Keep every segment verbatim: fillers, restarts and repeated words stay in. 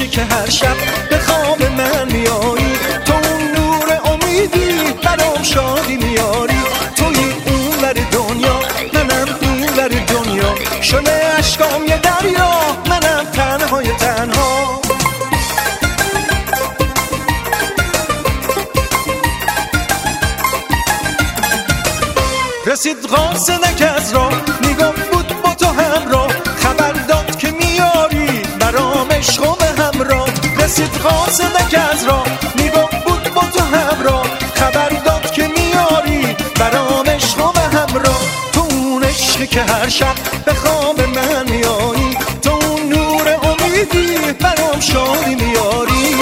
که هر شب به خواب من میایی، تو اون نور امیدی برام شادی میاری، توی اون ور دنیا منم این ور دنیا، شده عشقام یه دریا منم تنهای تنها. رسید قاصدک از راه میگفت بود با تو همراه، خبر داد که میاری برام عشق و به همراه. رسید قاصدک از راه میگفت بود با تو همراه، خبر داد که میاری برام عشق و به همراه. تو اون عشقی که هر شب به خواب من میایی، تو اون نور امیدی برام شادی میاری.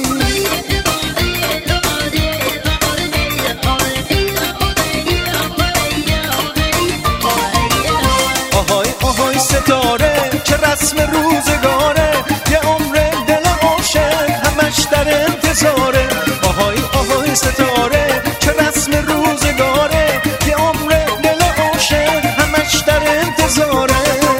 آهای ستاره که رسم روزگاره، یه عمر دل عاشق همش در انتظاره. آهای آهای ستاره که رسم روزگاره، یه عمر دل عاشق همش در انتظاره.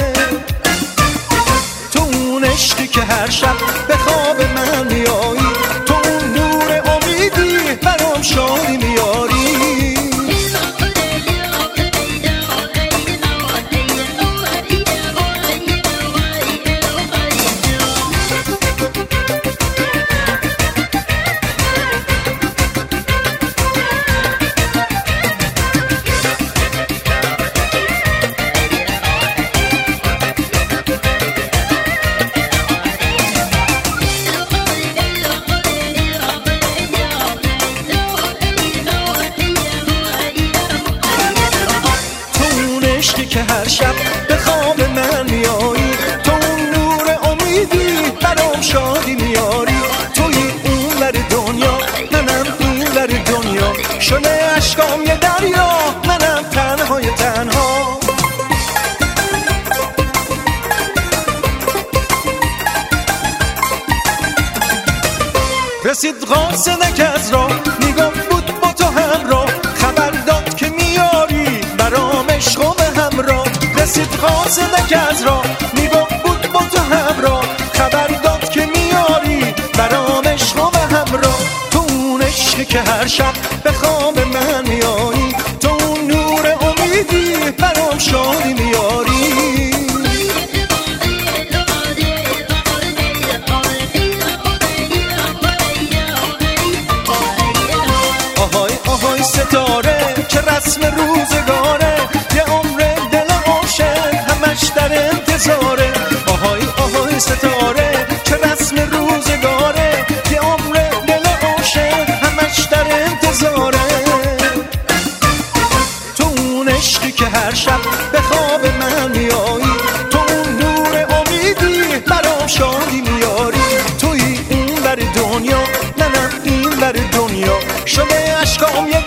تو اون عشقی که هر شب به خواب من میایی، تو اون نور امیدی برام شادی میاری. که هر شب به خواب من میایی، تو اون نور امیدی برام شادی میاری، توی اون ور دنیا منم این ور دنیا، شده عشقام یه دریا منم تنهای تنها. رسید قاصدک از راه میگفت بود با تو همراه، خبر داد که میاری برام عشق و به همراه. رسید قاصدک از راه میگفت بود با تو همراه، خبر داد که میاری برام عشق و به همراه. تو اون عشقی که هر شب به خواب من میایی، تو اون نور امیدی برام شادی میاری. آهای آهای ستاره که رسم روزگاره، یه عمر دل عاشق همش در انتظاره. آهای آهای ستاره که رسم روزگاره، یه عمر دل عاشق همش در انتظاره. تو اون عشقی که هر شب به خواب من میایی، تو اون نور امیدی برام شادی میاری، توی اون ور دنیا منم این ور دنیا، شده عشقام یه